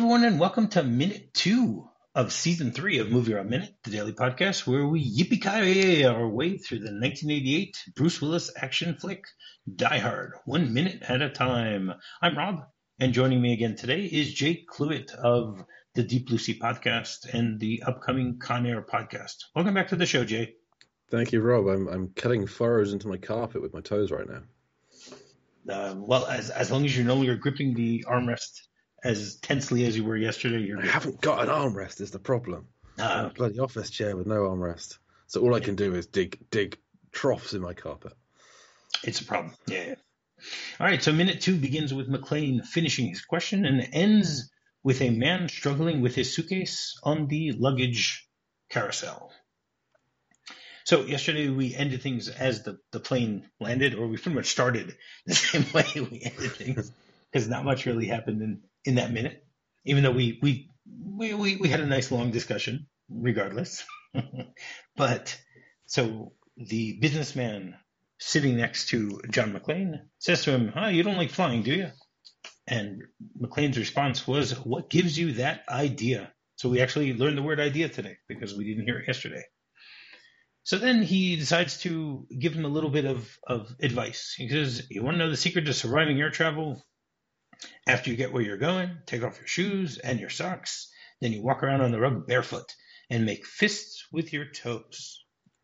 everyone, and welcome to minute 2 of season 3 of Movie Rob Minute, the daily podcast where we yippee-ki-yay our way through the 1988 Bruce Willis action flick Die Hard, 1 minute at a time. I'm Rob, and joining me again today is Jake Cluitt of the Deep Blue Sea podcast and the upcoming Con Air podcast. Welcome back to the show, Jay. Thank you, Rob. I'm cutting furrows into my carpet with my toes right now. Well, as long as you know you're gripping the armrest as tensely as you were yesterday, you're good. I haven't got an armrest is the problem. A bloody office chair with no armrest. So all I can do is dig troughs in my carpet. It's a problem. Yeah. All right, so minute 2 begins with McClane finishing his question and ends with a man struggling with his suitcase on the luggage carousel. So yesterday we ended things as the plane landed, or we pretty much started the same way we ended things, because not much really happened in that minute, even though we had a nice long discussion regardless. But so the businessman sitting next to John McClane says to him, you don't like flying, do you? And McClane's response was, what gives you that idea? So we actually learned the word idea today because we didn't hear it yesterday. So then he decides to give him a little bit of advice. He says, you want to know the secret to surviving air travel? After you get where you're going, take off your shoes and your socks. Then you walk around on the rug barefoot and make fists with your toes.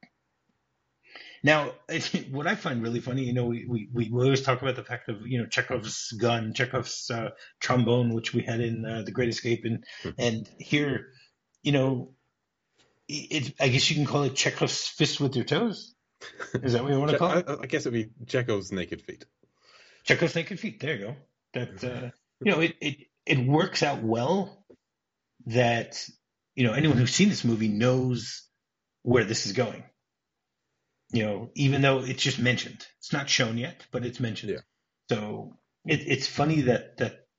Now, what I find really funny, we always talk about the fact of, Chekhov's gun, Chekhov's trombone, which we had in The Great Escape. And here, I guess you can call it Chekhov's fist with your toes. Is that what you want to call it? I guess it'd be Chekhov's naked feet. Chekhov's naked feet. There you go. That it works out well that anyone who's seen this movie knows where this is going. Even though it's just mentioned, it's not shown yet, but it's mentioned. Yeah. So it's funny that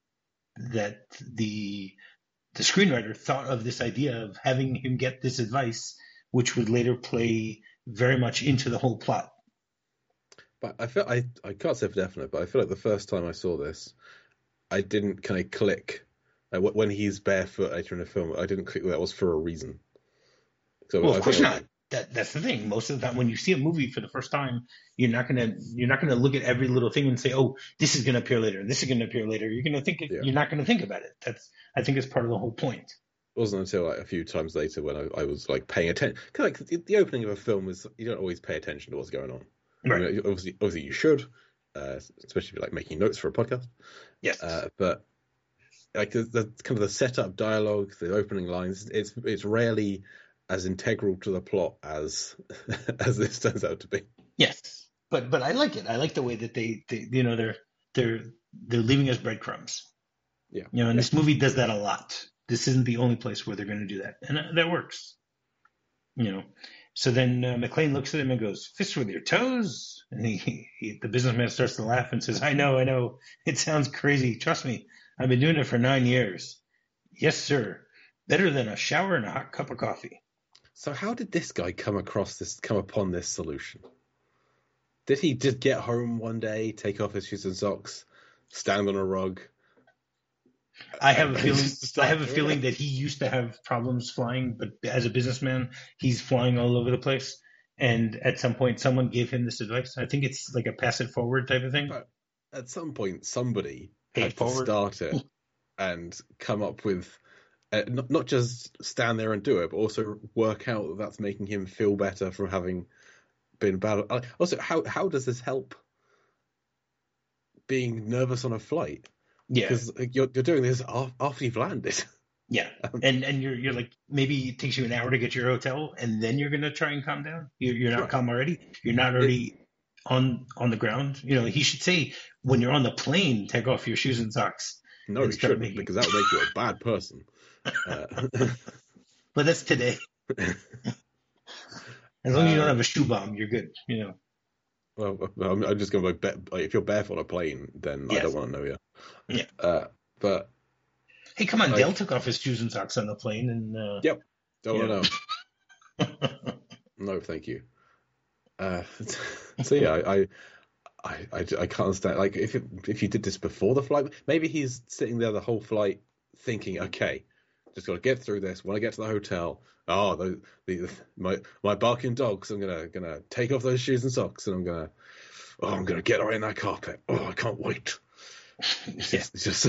the screenwriter thought of this idea of having him get this advice, which would later play very much into the whole plot. But I can't say for definite, but I feel like the first time I saw this, I didn't kind of click. When he's barefoot later in the film, I didn't click that was for a reason. So well, of course not. That's the thing. Most of the time, when you see a movie for the first time, you're not gonna look at every little thing and say, "Oh, this is gonna appear later, and this is gonna appear later." You're gonna think You're not gonna think about it. I think it's part of the whole point. It wasn't until a few times later when I was paying attention. Because the opening of a film is you don't always pay attention to what's going on. Right. Obviously you should, especially if you're making notes for a podcast. Yes. But the kind of the setup dialogue, the opening lines, it's rarely as integral to the plot as this turns out to be. Yes, but I like it. I like the way that they're leaving us breadcrumbs. Yeah. And this movie does that a lot. This isn't the only place where they're going to do that, and that works. So then McClane looks at him and goes, "Fists with your toes?" And the businessman starts to laugh and says, I know. It sounds crazy. Trust me. I've been doing it for 9 years. Yes, sir. Better than a shower and a hot cup of coffee. So how did this guy come upon this solution? Did he just get home one day, take off his shoes and socks, stand on a rug? I have a feeling that he used to have problems flying, but as a businessman, he's flying all over the place. And at some point, someone gave him this advice. I think it's like a pass it forward type of thing. But at some point, somebody had to start it and come up with not just stand there and do it, but also work out that that's making him feel better from having been bad. Also, how does this help being nervous on a flight? Yeah, because you're doing this after you've landed. Yeah, and you're like, maybe it takes you an hour to get to your hotel, and then you're gonna try and calm down. You're not calm already. You're not already on the ground. He should say when you're on the plane, take off your shoes and socks. No, he shouldn't, because that would make you a bad person. But that's today. As long as you don't have a shoe bomb, you're good. Well, I'm just going to if you're barefoot on a plane, then yes. I don't want to know you. Yeah. But hey, come on, Dale took off his shoes and socks on the plane, and yep, don't want to know. No, thank you. So yeah, I can't understand. Like if you did this before the flight, maybe he's sitting there the whole flight thinking, okay, just got to get through this. When I get to the hotel, my barking dogs, I'm gonna take off those shoes and socks, and I'm gonna get right in that carpet. Oh, I can't wait. It's just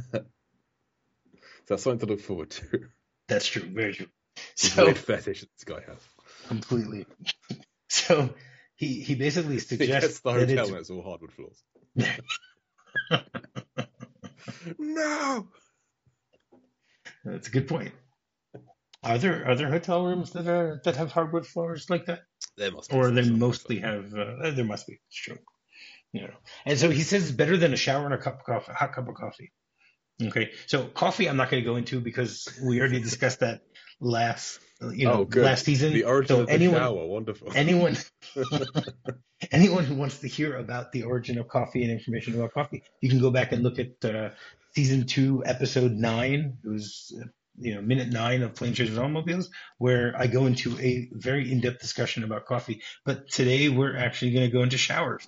that's something to look forward to. That's true, very true. So weird fetish this guy has. Completely. So he basically suggests the hotel and it's all hardwood floors. No. That's a good point. Are there hotel rooms that have hardwood floors like that? There must be. Or they mostly have. There must be. It's true. And so he says it's better than a shower and a hot cup of coffee. Okay, so coffee I'm not going to go into because we already discussed that last season. The origin of the shower, wonderful. Anyone who wants to hear about the origin of coffee and information about coffee, you can go back and look at season 2, episode 9. It was minute 9 of Plane Chasers Automobiles, where I go into a very in-depth discussion about coffee. But today we're actually going to go into showers.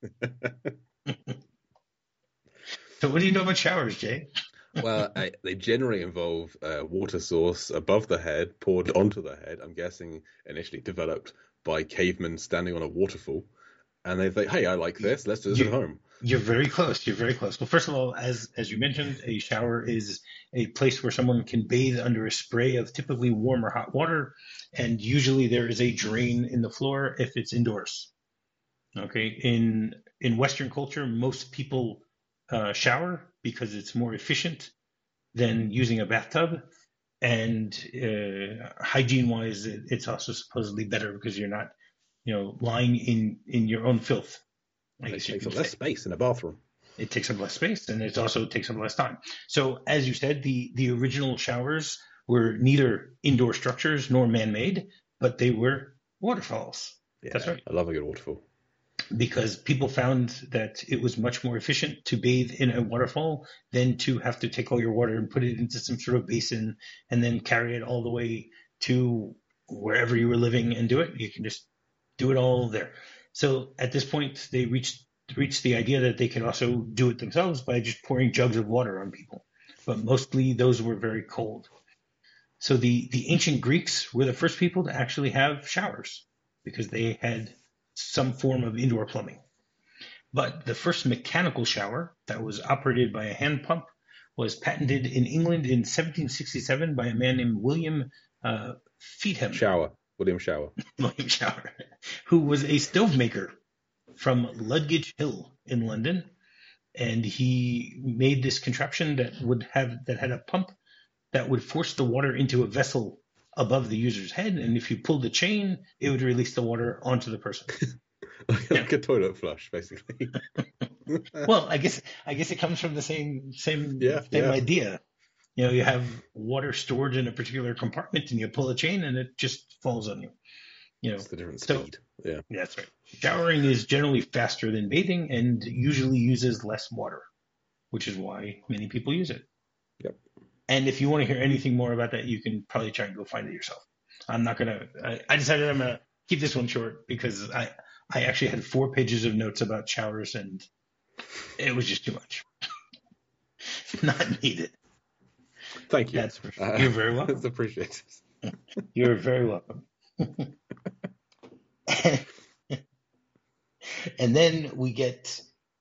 So what do you know about showers, Jay? Well, they generally involve a water source above the head, poured onto the head. I'm guessing initially developed by cavemen standing on a waterfall. And they think, hey, I like this. Let's do this at home. You're very close. Well, first of all, as you mentioned, a shower is a place where someone can bathe under a spray of typically warm or hot water. And usually there is a drain in the floor if it's indoors. Okay. In Western culture, most people shower because it's more efficient than using a bathtub, and hygiene-wise, it's also supposedly better because you're not, lying in your own filth. It takes up less space in a bathroom. It takes up less space, and it also takes up less time. So, as you said, the original showers were neither indoor structures nor man-made, but they were waterfalls. Yeah, that's right. I love a good waterfall. Because people found that it was much more efficient to bathe in a waterfall than to have to take all your water and put it into some sort of basin and then carry it all the way to wherever you were living and do it. You can just do it all there. So at this point, they reached the idea that they could also do it themselves by just pouring jugs of water on people. But mostly those were very cold. So the ancient Greeks were the first people to actually have showers because they had some form of indoor plumbing. But the first mechanical shower that was operated by a hand pump was patented in England in 1767 by a man named William Feetham. William Shower, who was a stove maker from Ludgate Hill in London. And he made this contraption that had a pump that would force the water into a vessel above the user's head, and if you pulled the chain, it would release the water onto the person. like a toilet flush, basically. Well, I guess it comes from the same idea. You have water stored in a particular compartment, and you pull a chain, and it just falls on you. It's the different speed. Yeah, that's right. Showering is generally faster than bathing, and usually uses less water, which is why many people use it. Yep. And if you want to hear anything more about that, you can probably try and go find it yourself. I'm not going to – I decided I'm going to keep this one short because I actually had 4 pages of notes about showers, and it was just too much. Not needed. Thank you. That's for sure. You're very welcome. It's appreciated. You're very welcome. And then we get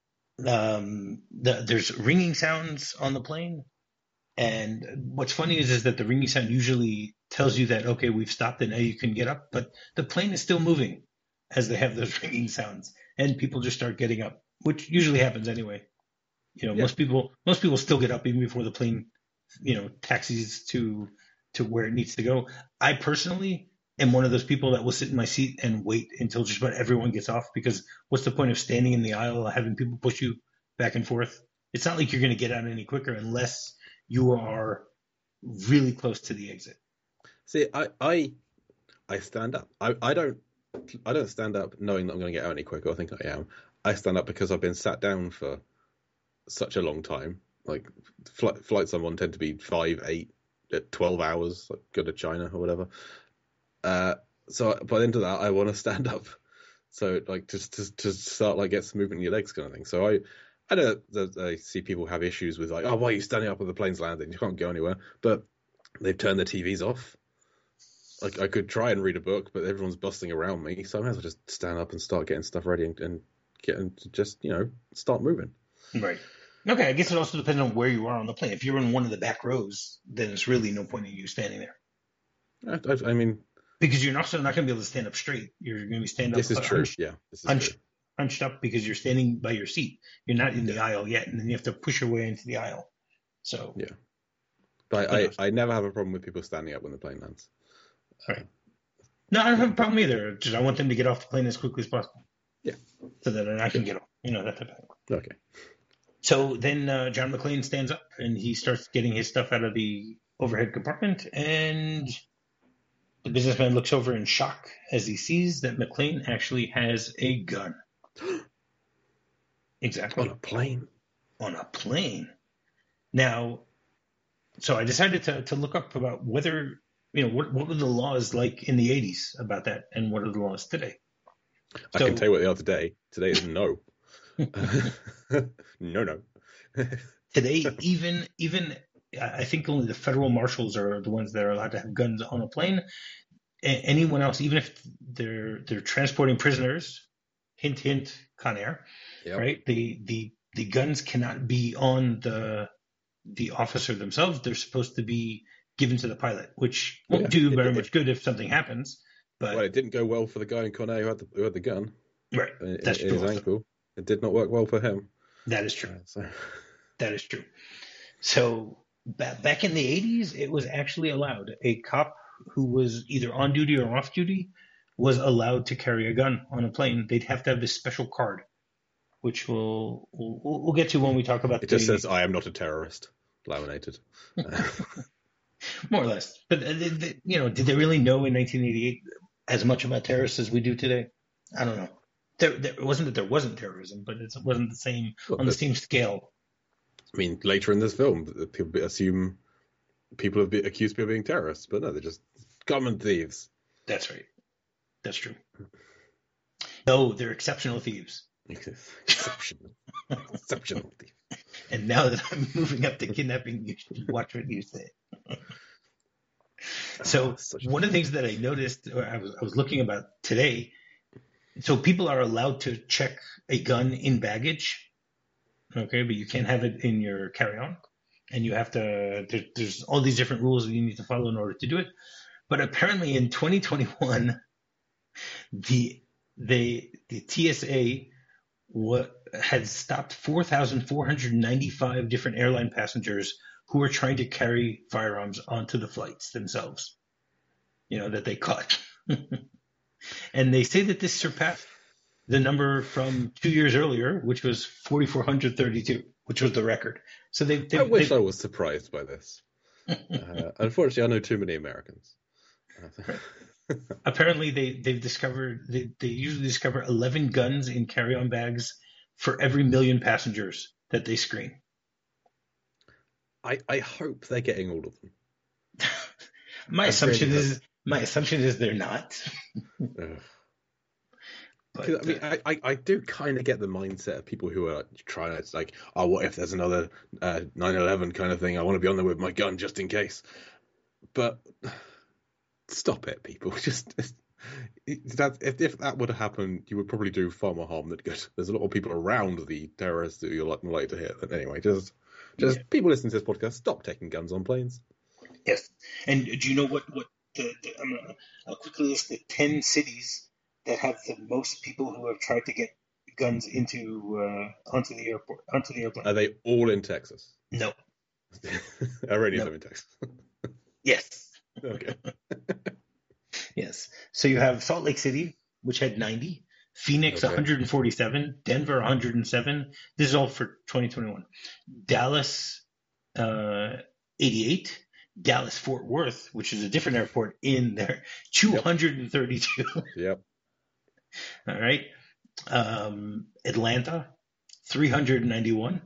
there's ringing sounds on the plane. And what's funny is that the ringing sound usually tells you that, okay, we've stopped and now you can get up. But the plane is still moving as they have those ringing sounds. And people just start getting up, which usually happens anyway. Most people still get up even before the plane, taxis to where it needs to go. I personally am one of those people that will sit in my seat and wait until just about everyone gets off, because what's the point of standing in the aisle, having people push you back and forth? It's not like you're going to get out any quicker unless you are really close to the exit. See, I stand up. I don't stand up knowing that I'm going to get out any quicker. I think I am. I stand up because I've been sat down for such a long time. Like flights I'm on tend to be 5, 8, 12 hours. Like go to China or whatever. So by the end of that, I want to stand up. So like just to start, like get some movement in your legs, kind of thing. So I know that I see people have issues with like, oh, why are you standing up when the plane's landing? You can't go anywhere. But they've turned the TVs off. Like, I could try and read a book, but everyone's busting around me, so I might as well just stand up and start getting stuff ready and just start moving. Right. Okay, I guess it also depends on where you are on the plane. If you're in one of the back rows, then it's really no point in you standing there. I mean, because you're also not going to be able to stand up straight. You're going to be standing up. This is true. Yeah, this is true. Hunched up because you're standing by your seat. You're not in the aisle yet, and then you have to push your way into the aisle. So yeah, but I never have a problem with people standing up when the plane lands. All right. No, I don't have a problem either. Just I want them to get off the plane as quickly as possible. Yeah. So that I can get off. That type of thing. Okay. So then John McClane stands up and he starts getting his stuff out of the overhead compartment, and the businessman looks over in shock as he sees that McClane actually has a gun. Exactly. On a plane. On a plane. Now, so I decided to look up about whether, what were the laws like in the 80s about that, and what are the laws today? I can tell you what they are today. Today is no. No. Today, even I think only the federal marshals are the ones that are allowed to have guns on a plane. Anyone else, even if they're transporting prisoners, hint, hint, Con Air, yep. Right? The guns cannot be on the officer themselves. They're supposed to be given to the pilot, which won't do very much good if something happens. But it didn't go well for the guy in Con Air who had the gun. Right. That's true. His ankle. It did not work well for him. That is true. That is true. So back in the 80s, it was actually allowed. A cop who was either on duty or off duty was allowed to carry a gun on a plane. They'd have to have this special card, which we'll get to when we talk about. It just says, "I am not a terrorist," laminated. More or less. But did they really know in 1988 as much about terrorists as we do today? I don't know. It wasn't that there wasn't terrorism, but it wasn't the same on the same scale. I mean, later in this film, people assume people have been accused of being terrorists, but no, they're just common thieves. That's right. That's true. No, they're exceptional thieves. Exceptional thieves. And now that I'm moving up to kidnapping, you should watch what you say. So one of the things that I noticed, or I was looking about today. So people are allowed to check a gun in baggage, okay, but you can't have it in your carry-on, and you have to. There's all these different rules that you need to follow in order to do it. But apparently, in 2021, the TSA had stopped 4,495 different airline passengers who were trying to carry firearms onto the flights themselves. That they caught. And they say that this surpassed the number from 2 years earlier, which was 4,432, which was the record. So I wish I was surprised by this. Unfortunately, I know too many Americans. Apparently, they've discovered they usually discover 11 guns in carry-on bags for every 1 million passengers that they screen. I hope they're getting all of them. My assumption is they're not. But, I do kind of get the mindset of people who are trying to, it's like, oh, what if there's another 9/11 kind of thing? I want to be on there with my gun just in case. But stop it, people. Just if that would have happened, you would probably do far more harm than good. There's a lot of people around the terrorists that you're likely to hit. But anyway, just people listening to this podcast, stop taking guns on planes. Yes. And do you know what I'll quickly list the 10 cities that have the most people who have tried to get guns onto the airplane. Are they all in Texas? No. Are any of them in Texas? Yes. Okay. Yes. So you have Salt Lake City, which had 90, Phoenix 147, Denver 107. This is all for 2021. Dallas 88. Dallas Fort Worth, which is a different airport in there, 232. Yep. All right. Atlanta, 391.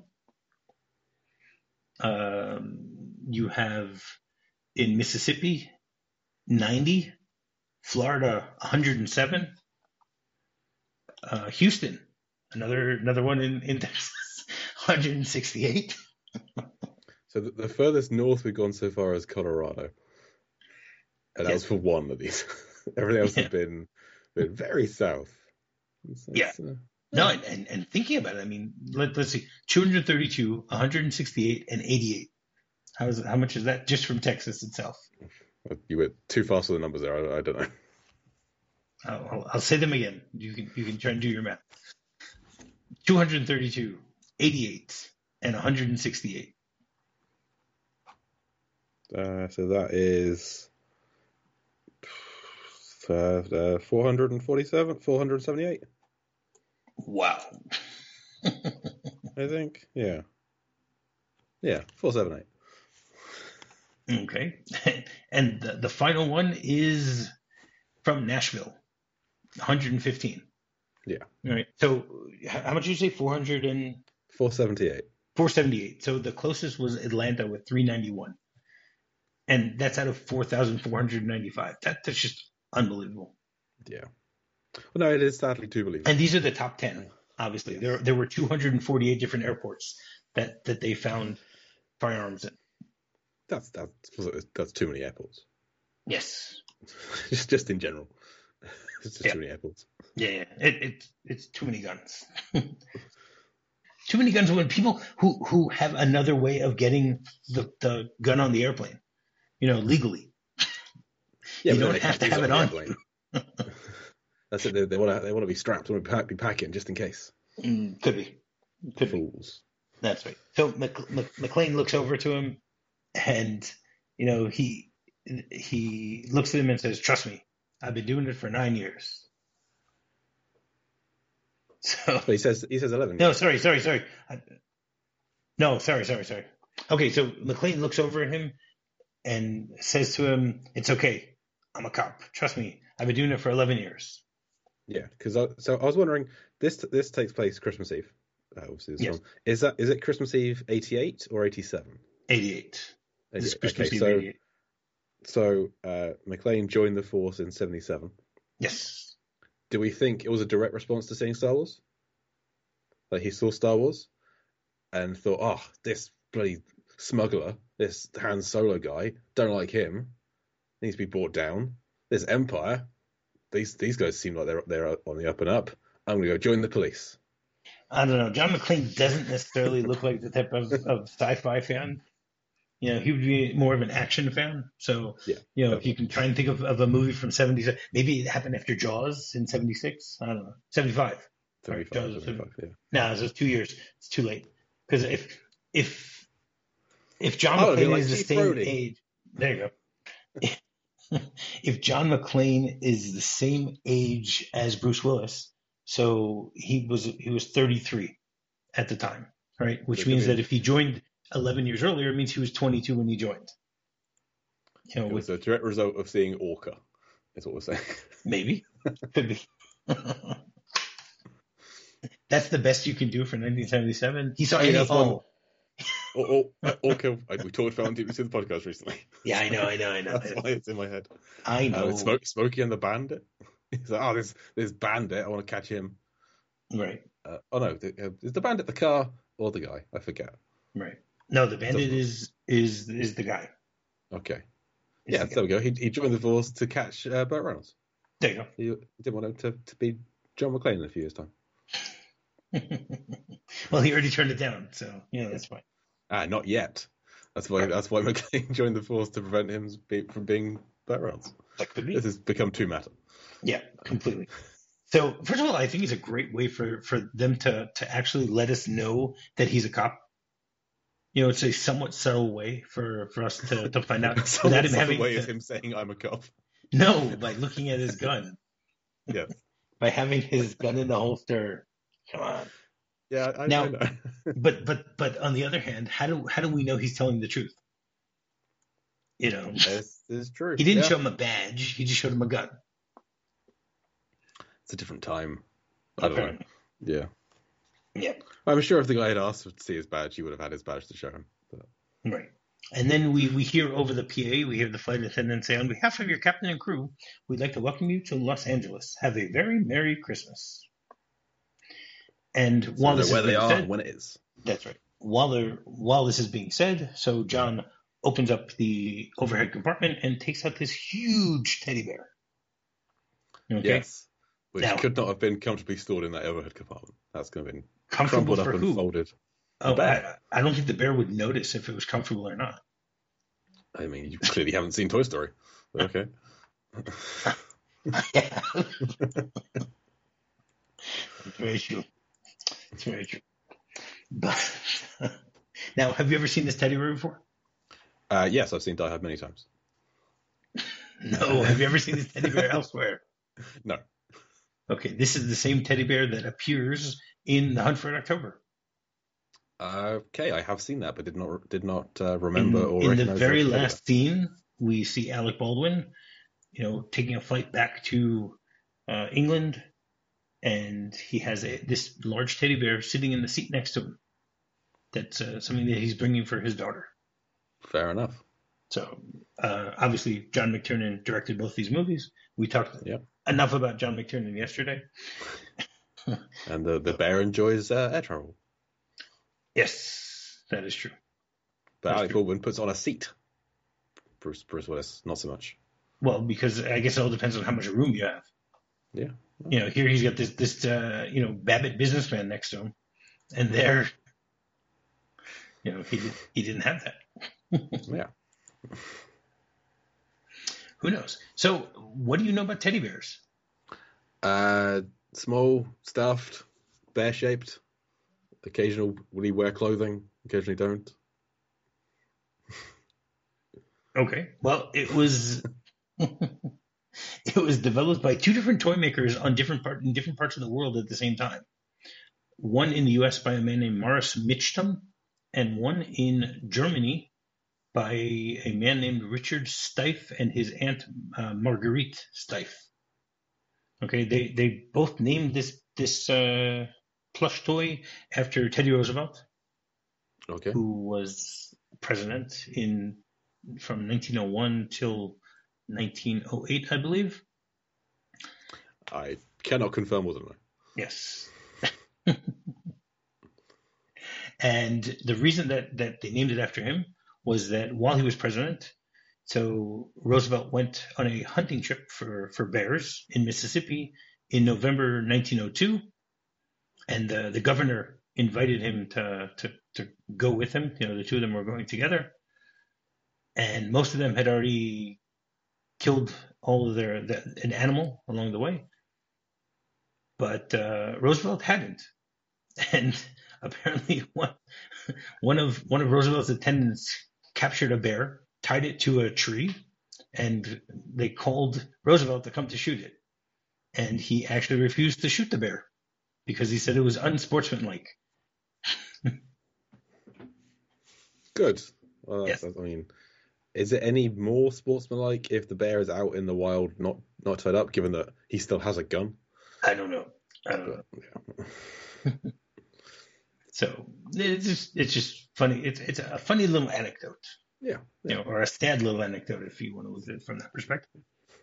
You have in Mississippi, 90. Florida, 107. Houston, another one in Texas, 168. So the furthest north we've gone so far is Colorado. And that was for one of these. Everything else has been very south. No, and thinking about it, I mean, let's see, 232, 168, and 88. How much is that just from Texas itself? You went too fast with the numbers there. I don't know. I'll say them again. You can try and do your math. 232, 88, and 168. So that is 447, 478. Wow. I think, yeah, 478. Okay, and the final one is from Nashville, 115. Yeah. All right. So how much did you say? 478. 478. So the closest was Atlanta with 391, and that's out of 4,495. That's just unbelievable. Yeah. Well, no, it is sadly too believable. And these are the top 10. Obviously, there were 248 different airports that they found firearms in. That's too many airports. Yes. just in general, it's just too many airports. Yeah. It's too many guns. Too many guns when people who have another way of getting the gun on the airplane, legally. Yeah, you don't have to have it on. That's it. They want to be strapped. They want to be packing just in case. Could be. Fools. That's right. So McClane looks over to him, and he looks at him and says, "Trust me, I've been doing it for 9 years." So but he says 11. No, sorry. No, sorry. Okay, so McClane looks over at him and says to him, "It's okay. I'm a cop. Trust me. I've been doing it for 11 years." Yeah, because I was wondering, this takes place Christmas Eve. Obviously, this one. Is it Christmas Eve 88 or 87? 88. This is Christmas Eve 88. So McClane joined the force in 77. Yes. Do we think it was a direct response to seeing Star Wars? Like he saw Star Wars and thought, "Oh, this bloody smuggler, this Han Solo guy, don't like him. Needs to be brought down. This Empire, these guys seem like they're on the up and up. I'm gonna go join the police." I don't know. John McClane doesn't necessarily look like the type of sci-fi fan. He would be more of an action fan. So, if you can try and think of a movie from 77, maybe it happened after Jaws in 76. I don't know. 75. 75, yeah. No, it was 2 years. It's too late. Because if John McClane is the same age, there you go. If John McClane is the same age as Bruce Willis, so he was 33 at the time, right? Which means that if he joined 11 years earlier, it means he was 22 when he joined. It was a direct result of seeing Orca, is what we're saying. Maybe. Could be. That's the best you can do for 1977. He saw Orca. We talked about on DBC the podcast recently. Yeah, I know. That's why it's in my head. I know. Smokey and the Bandit. He's like, this bandit. I want to catch him. Right. Is the bandit the car or the guy? I forget. Right. No, the bandit is the guy. Okay. There we go. He joined the force to catch Burt Reynolds. There you go. He didn't want him to be John McClane in a few years' time. Well, he already turned it down, so that's fine. Not yet. That's why McClane joined the force, to prevent him from being Burt Reynolds. That could be. This has become too meta. Yeah, completely. So first of all, I think it's a great way for them to actually let us know that he's a cop. It's a somewhat subtle way for us to find out. Without him having way is him saying I'm a cop. No, by looking at his gun. Yeah. By having his gun in the holster. Come on. Yeah, I know. but on the other hand, how do we know he's telling the truth? This is true. He didn't show him a badge. He just showed him a gun. It's a different time. I don't know. Yeah. Yeah. I'm sure if the guy had asked to see his badge, he would have had his badge to show him. But... Right. And then we hear over the PA, we hear the flight attendant say, "On behalf of your captain and crew, we'd like to welcome you to Los Angeles. Have a very Merry Christmas." And while this where is they being are said, when it is. that's right. While this is being said, so John opens up the overhead compartment and takes out this huge teddy bear. Okay? Yes, which could not have been comfortably stored in that overhead compartment. That's going to be comfortable crumpled for up who? and folded. Oh, I don't think the bear would notice if it was comfortable or not. I mean, you clearly haven't seen Toy Story. Okay. Yeah. It's very true. It's very true. But now, have you ever seen this teddy bear before? Yes, I've seen Die Hard many times. No, have you ever seen this teddy bear elsewhere? No. Okay, this is the same teddy bear that appears in The Hunt for Red October. Okay, I have seen that, but did not remember or in recognize the very last scene. We see Alec Baldwin, taking a flight back to England, and he has this large teddy bear sitting in the seat next to him. That's something that he's bringing for his daughter. Fair enough. So obviously, John McTiernan directed both these movies. We talked enough about John McTiernan yesterday. And the bear enjoys air travel. Yes, that is true. But Alec Baldwin puts on a seat. Bruce Willis, not so much. Well, because I guess it all depends on how much room you have. Yeah. Here he's got this Babbitt businessman next to him, and there, he didn't have that. Yeah. Who knows? So, what do you know about teddy bears? Small, stuffed, bear-shaped. Occasionally wear clothing, occasionally don't. Okay. Well, it was it was developed by two different toy makers in different parts of the world at the same time. One in the U.S. by a man named Morris Mitchum, and one in Germany by a man named Richard Steiff and his aunt Marguerite Steiff. Okay, they both named this plush toy after Teddy Roosevelt, who was president from 1901 till 1908, I believe. I cannot confirm or deny. Yes. And the reason that they named it after him was that while he was president, so Roosevelt went on a hunting trip for bears in Mississippi in November 1902, and the governor invited him to go with him. The two of them were going together, and most of them had already killed all of an animal along the way, but Roosevelt hadn't, and apparently one of Roosevelt's attendants captured a bear, tied it to a tree, and they called Roosevelt to come to shoot it. And he actually refused to shoot the bear because he said it was unsportsmanlike. Good. Well, yes. I mean, is it any more sportsmanlike if the bear is out in the wild, not tied up, given that he still has a gun? I don't know. Yeah. So it's just funny. It's a funny little anecdote. Yeah. Or a sad little anecdote if you want to look at it from that perspective.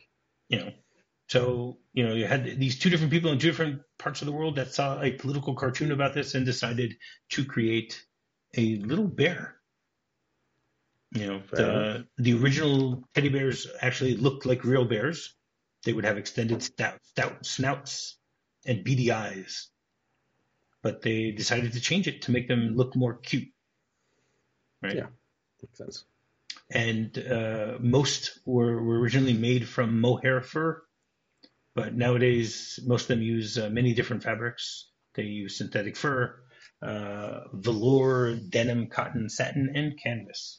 So you had these two different people in two different parts of the world that saw a political cartoon about this and decided to create a little bear. The original teddy bears actually looked like real bears. They would have extended stout snouts and beady eyes. But they decided to change it to make them look more cute. Right? Yeah, makes sense. And most were originally made from mohair fur, but nowadays most of them use many different fabrics. They use synthetic fur, velour, denim, cotton, satin, and canvas.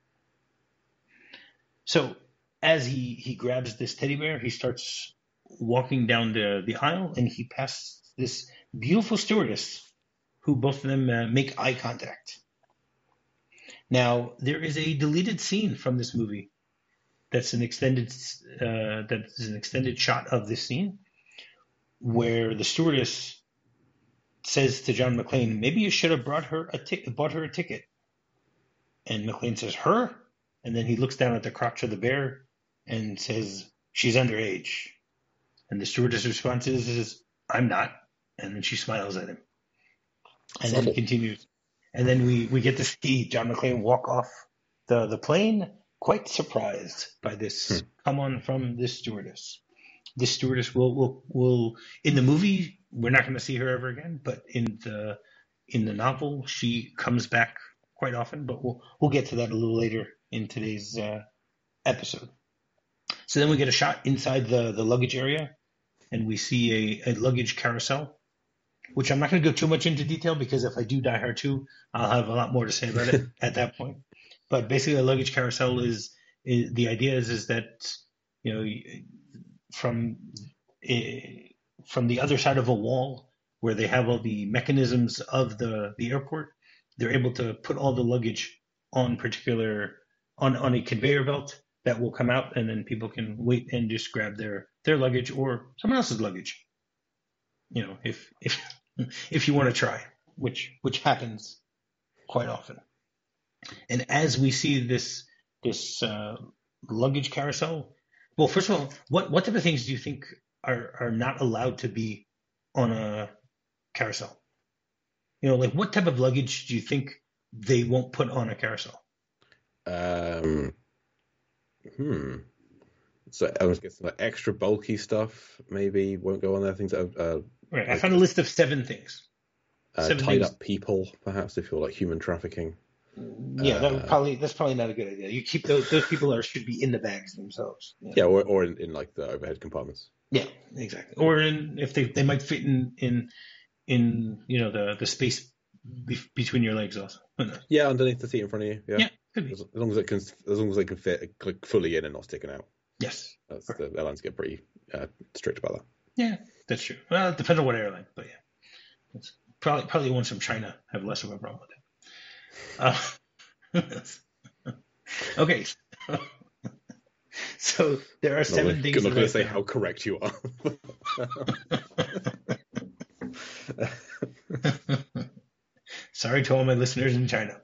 So as he grabs this teddy bear, he starts walking down the aisle, and he passes this beautiful stewardess who both of them make eye contact. Now, there is a deleted scene from this movie that's an extended shot of this scene where the stewardess says to John McClane, "Maybe you should have bought her a ticket." And McClane says, "Her?" And then he looks down at the crotch of the bear and says, "She's underage." And the stewardess' response is, "I'm not." And then she smiles at him. And then it continues. And then we get to see John McClane walk off the plane, quite surprised by this come on from this stewardess. This stewardess will in the movie, we're not going to see her ever again, but in the novel, she comes back quite often, but we'll get to that a little later in today's episode. So then we get a shot inside the luggage area, and we see a luggage carousel, which I'm not going to go too much into detail because if I do Die Hard 2, I'll have a lot more to say about it at that point. But basically, a luggage carousel is the idea is that, you know, from the other side of a wall where they have all the mechanisms of the airport, they're able to put all the luggage on a conveyor belt that will come out, and then people can wait and just grab their luggage or someone else's luggage. You know, if you want to try, which happens quite often. And as we see this luggage carousel, well, first of all, what type of things do you think are not allowed to be on a carousel? You know, like what type of luggage do you think they won't put on a carousel? So I was guessing like extra bulky stuff maybe won't go on there. Things that right. I found a list of 7 things. Tied things. Up people, perhaps, if you're like human trafficking. Yeah, that's probably not a good idea. You keep those people should be in the bags themselves. Yeah, or in like the overhead compartments. Yeah, exactly. Or if they might fit in you know the space between your legs also. Yeah, underneath the seat in front of you. Yeah, could be. As long as they can fit like, fully in and not sticking out. Yes, the airlines get pretty strict about that. Yeah, that's true. Well, it depends on what airline, but yeah, it's probably ones from China have less of a problem with that. Okay, so there are 7 things. I'm not going to say how correct you are. Sorry to all my listeners in China.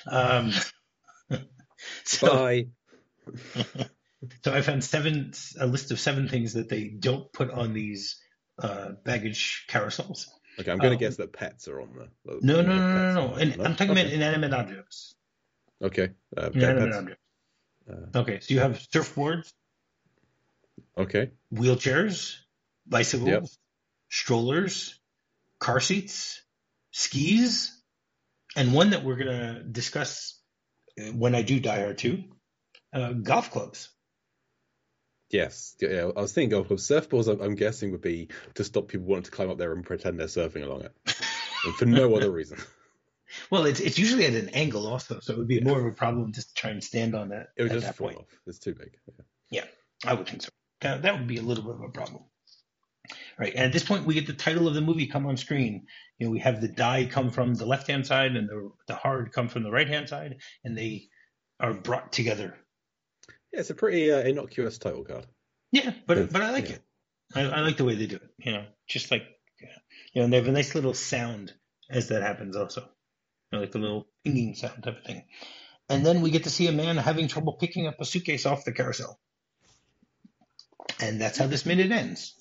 Bye. So I found a list of 7 things that they don't put on these baggage carousels. Okay, I'm going to guess that pets are on there. No. And I'm talking about inanimate objects. Okay. Inanimate objects. Okay, so you have surfboards. Okay. Wheelchairs, bicycles, strollers, car seats, skis, and one that we're going to discuss when I do Die Hard 2, golf clubs. Yes, yeah. I was thinking golf clubs. Surfboards, I'm guessing, would be to stop people wanting to climb up there and pretend they're surfing along it, and for no other reason. Well, it's usually at an angle also, so it would be more of a problem just to try and stand on that. It would just fall off. It's too big. Yeah, I would think so. That would be a little bit of a problem. Right, and at this point, we get the title of the movie come on screen. You know, we have the die come from the left-hand side and the hard come from the right-hand side, and they are brought together. Yeah, it's a pretty innocuous title card. Yeah, but I like it. I like the way they do it. You know, just like and they have a nice little sound as that happens also. You know, like the little pinging sound type of thing. And then we get to see a man having trouble picking up a suitcase off the carousel. And that's how this minute ends.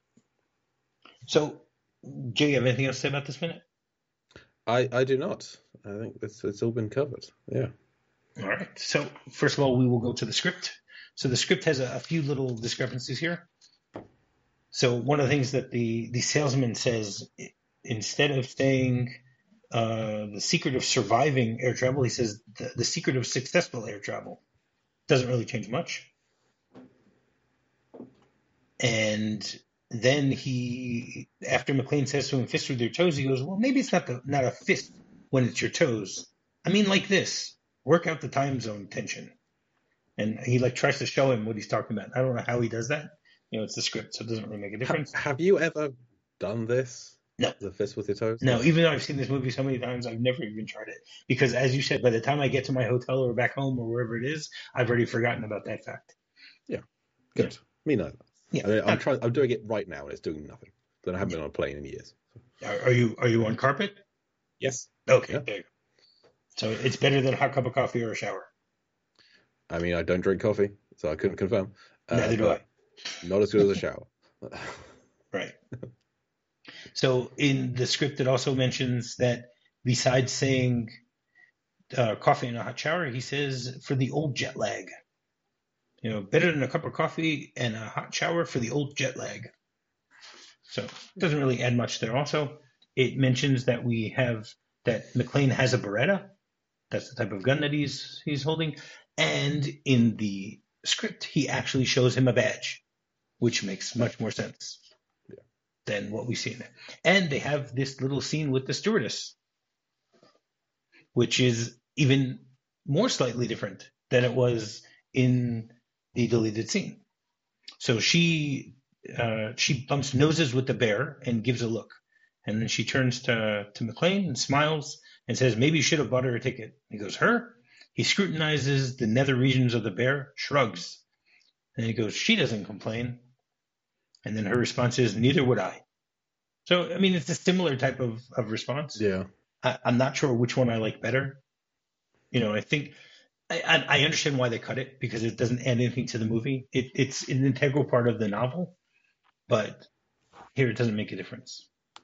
So, Jay, you have anything else to say about this minute? I do not. I think it's all been covered. Yeah. All right. So, first of all, we will go to the script. So the script has a few little discrepancies here. So one of the things that the salesman says, instead of saying the secret of surviving air travel, he says the secret of successful air travel. Doesn't really change much. And then after McClane says to him, fist with your toes, he goes, well, maybe it's not a fist when it's your toes. I mean, like this. Work out the time zone tension. And he tries to show him what he's talking about. I don't know how he does that. You know, it's the script, so it doesn't really make a difference. Have you ever done this? No. The fist with your toes? No, even though I've seen this movie so many times, I've never even tried it. Because as you said, by the time I get to my hotel or back home or wherever it is, I've already forgotten about that fact. Yeah. Good. Yeah. Me neither. Yeah. I mean, I'm doing it right now and it's doing nothing. Then I haven't been on a plane in years. Are you on carpet? Yes. Okay, yeah. There you go. So it's better than a hot cup of coffee or a shower. I mean, I don't drink coffee, so I couldn't confirm. Neither do I. Not as good as a shower. Right. So in the script, it also mentions that besides saying coffee and a hot shower, he says for the old jet lag. Better than a cup of coffee and a hot shower for the old jet lag. So it doesn't really add much there. Also, it mentions that that McClane has a Beretta. That's the type of gun that he's holding. And in the script, he actually shows him a badge, which makes much more sense than what we see in there. And they have this little scene with the stewardess, which is even more slightly different than it was in the deleted scene. So she bumps noses with the bear and gives a look. And then she turns to McClane and smiles and says, maybe you should have bought her a ticket. He goes, her? He scrutinizes the nether regions of the bear, shrugs. And he goes, she doesn't complain. And then her response is, neither would I. So, I mean, it's a similar type of response. Yeah. I'm not sure which one I like better. I think I understand why they cut it, because it doesn't add anything to the movie. It's an integral part of the novel, but here it doesn't make a difference.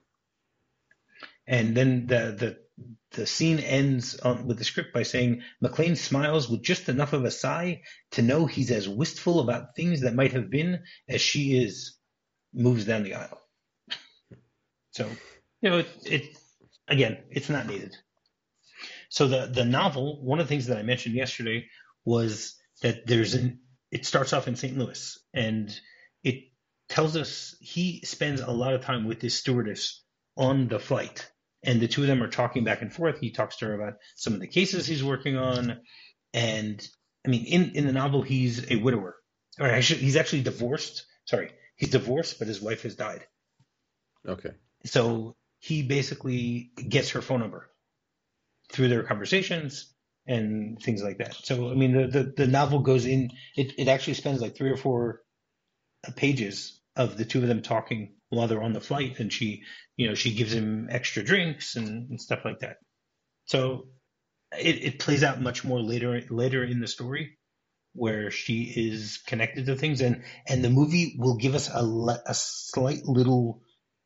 And then the scene ends with the script by saying, McClane smiles with just enough of a sigh to know he's as wistful about things that might have been as she is, moves down the aisle. So, again, it's not needed. So the novel, one of the things that I mentioned yesterday was that it starts off in St. Louis, and it tells us he spends a lot of time with this stewardess on the flight, and the two of them are talking back and forth. He talks to her about some of the cases he's working on, and I mean, in the novel, he's a widower, or actually, he's actually divorced. Sorry, he's divorced, but his wife has died. Okay. So he basically gets her phone number through their conversations and things like that. So, I mean, the novel goes in, it actually spends like 3 or 4 pages of the two of them talking while they're on the flight. And she gives him extra drinks and stuff like that. So it plays out much more later in the story, where she is connected to things. And the movie will give us a slight little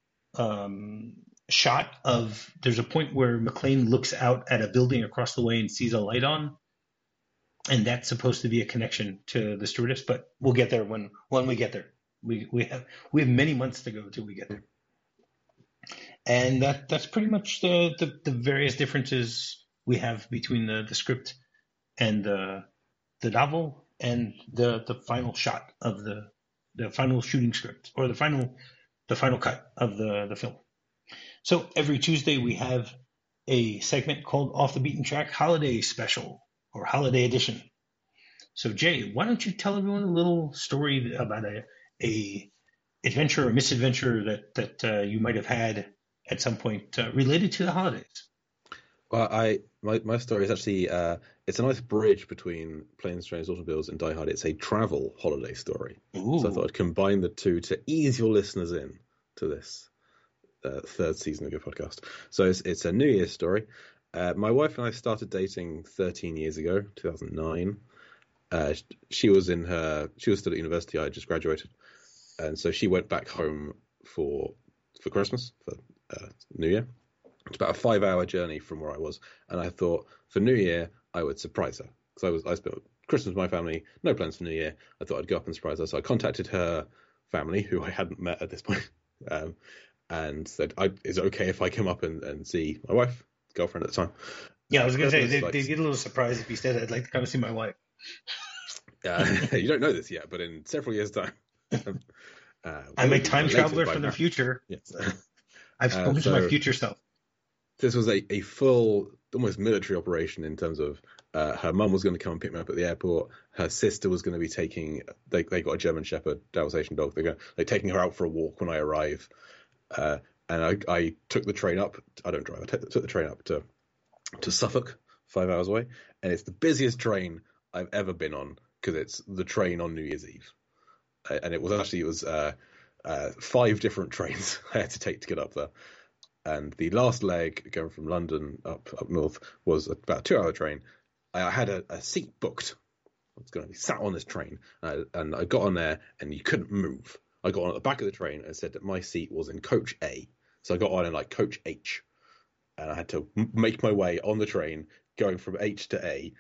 shot of, there's a point where McClane looks out at a building across the way and sees a light on, and that's supposed to be a connection to the stewardess, but we'll get there when we get there. We have many months to go till we get there. And that's pretty much the various differences we have between the script and the novel and the final shot of the final shooting script, or the final cut of the film. So every Tuesday we have a segment called Off the Beaten Track Holiday Special, or Holiday Edition. So Jay, why don't you tell everyone a little story about a adventure or misadventure that you might have had at some point related to the holidays? Well, my story is actually it's a nice bridge between Planes, Trains, Automobiles and Die Hard. It's a travel holiday story. Ooh. So I thought I'd combine the two to ease your listeners in to this third season of your podcast. So it's a New Year's story. My wife and I started dating 13 years ago, 2009. She was still at university. I had just graduated, and so she went back home for Christmas, for New Year. It's about a 5-hour journey from where I was, and I thought for New Year I would surprise her, because I spent Christmas with my family, no plans for New Year. I thought I'd go up and surprise her, so I contacted her family, who I hadn't met at this point, and said, "Is it okay if I come up and see my wife, girlfriend at the time?" Yeah, I was going to say they get a little surprised if you said, "I'd like to come see my wife." You don't know this yet, but in several years' time, I'm a time traveler from the future. Yes. I've spoken to my future self. This was a full, almost military operation in terms of her mum was going to come and pick me up at the airport. Her sister was going to be they got a German Shepherd Dalmatian dog. They're taking her out for a walk when I arrive. And I took the train up. I don't drive. I took the train up to Suffolk, 5 hours away. And it's the busiest train I've ever been on, because it's the train on New Year's Eve. And it was 5 different trains I had to take to get up there. And the last leg, going from London up north, was about a 2-hour train. I had a seat booked. I was going to be sat on this train, and I got on there, and you couldn't move. I got on at the back of the train and said that my seat was in coach A. So I got on in like coach H, and I had to make my way on the train going from H to A.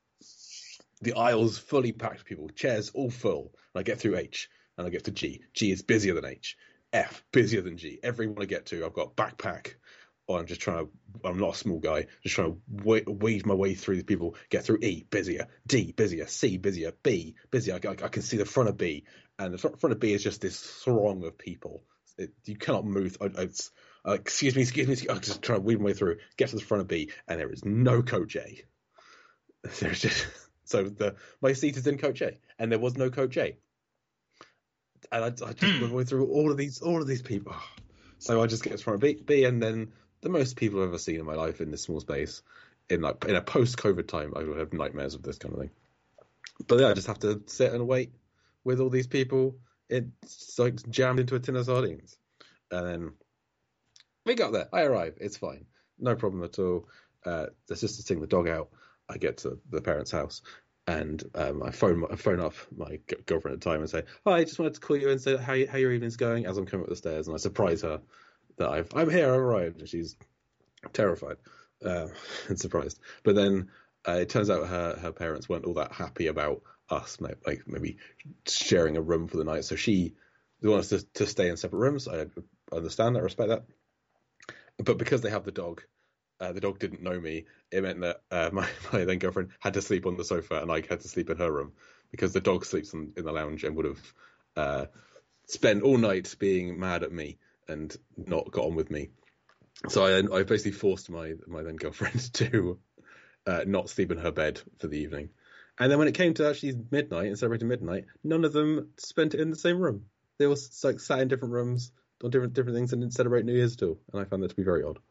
The aisles fully packed with people, chairs all full. And I get through H, and I get to G. G is busier than H. F, busier than G. Everyone I get to, I've got backpack. Or I'm not a small guy, just trying to weed my way through the people, get through E, busier, D, busier, C, busier, B, busier. I can see the front of B, and the front of B is just this throng of people. You cannot move. Excuse me. I'm just trying to weed my way through, get to the front of B, and there is no coach A. There's just... So my seat is in coach A, and there was no coach A. And I just went my way through all of these people. So I just get to the front of B, and then the most people I've ever seen in my life in this small space, in a post-COVID time, I would have nightmares of this kind of thing. But yeah, I just have to sit and wait with all these people. It's like jammed into a tin of sardines. And then we got there. I arrive. It's fine. No problem at all. The sister's taking the dog out. I get to the parents' house, and I phone up my girlfriend at the time and say, "Hi, I just wanted to call you and say how your evening's going." As I'm coming up the stairs, and I surprise her that I'm here, I arrived, and she's terrified and surprised. But then it turns out her parents weren't all that happy about us, like maybe sharing a room for the night. So she wants us to stay in separate rooms. I understand that, I respect that. But because they have the dog didn't know me. It meant that my then girlfriend had to sleep on the sofa, and I had to sleep in her room because the dog sleeps in the lounge and would have spent all night being mad at me and not got on with me. So I basically forced my then girlfriend to not sleep in her bed for the evening. And then when it came to actually midnight and celebrating midnight, none of them spent it in the same room. They all like sat in different rooms on different things and didn't celebrate New Year's at all. And I found that to be very odd.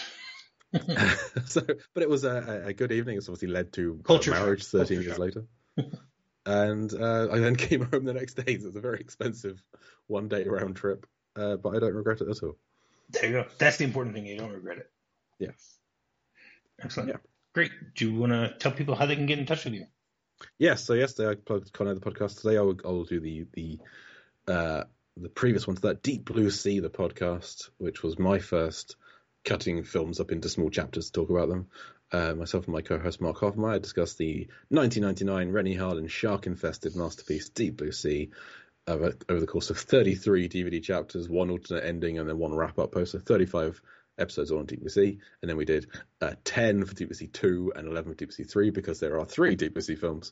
But it was a good evening. It's obviously led to marriage 13 years later. And I then came home the next day. So it was a very expensive one-day round trip, but I don't regret it at all. There you go. That's the important thing. You don't regret it. Yeah. Excellent. Yeah. Great. Do you want to tell people how they can get in touch with you? Yes. So yesterday I plugged Con Air the podcast. Today I'll do the previous one to that, Deep Blue Sea, the podcast, which was my first cutting films up into small chapters to talk about them. Myself and my co-host Mark Hoffmeyer discussed the 1999 Rennie Harlin shark-infested masterpiece Deep Blue Sea over the course of 33 DVD chapters, one alternate ending, and then one wrap-up post. So 35 episodes on Deep Blue Sea, and then we did 10 for Deep Blue Sea 2 and 11 for Deep Blue Sea 3 because there are 3 Deep Blue Sea films.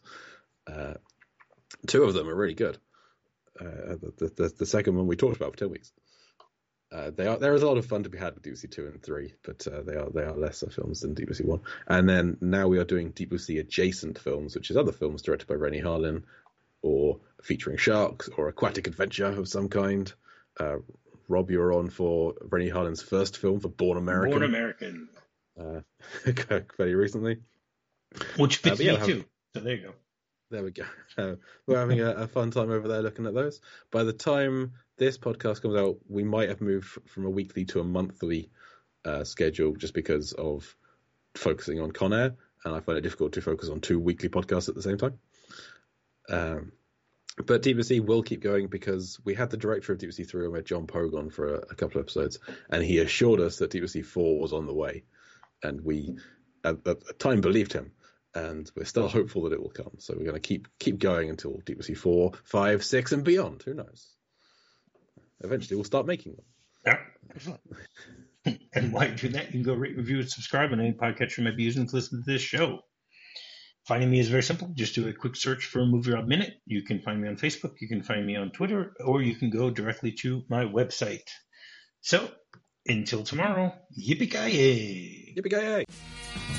2 of them are really good. The second one we talked about for 10 weeks. There is a lot of fun to be had with Deep Blue Sea 2 and 3, but they are lesser films than Deep Blue Sea 1. And then now we are doing Deep Blue Sea adjacent films, which is other films directed by Rennie Harlin, or featuring sharks, or aquatic adventure of some kind. Rob, you were on for Rennie Harlin's first film for Born American. Born American. Very recently. Which fits me too. So there you go. There we go. We're having a fun time over there looking at those. By the time this podcast comes out, we might have moved from a weekly to a monthly schedule just because of focusing on Con Air, and I find it difficult to focus on 2 weekly podcasts at the same time. But Deep Blue Sea will keep going because we had the director of Deep Blue Sea 3 on with John Pogue on for a couple of episodes, and he assured us that Deep Blue Sea 4 was on the way, and we at the time believed him. And we're still hopeful that it will come. So we're going to keep going until Deep Blue Sea 4, 5, 6, and beyond. Who knows? Eventually, we'll start making them. Yeah, excellent. And while you do that, you can go rate, review, and subscribe on any podcatcher you might be using to listen to this show. Finding me is very simple. Just do a quick search for Movie Rob Minute. You can find me on Facebook. You can find me on Twitter. Or you can go directly to my website. So, until tomorrow, yippee-ki-yay! Yippee-ki-yay!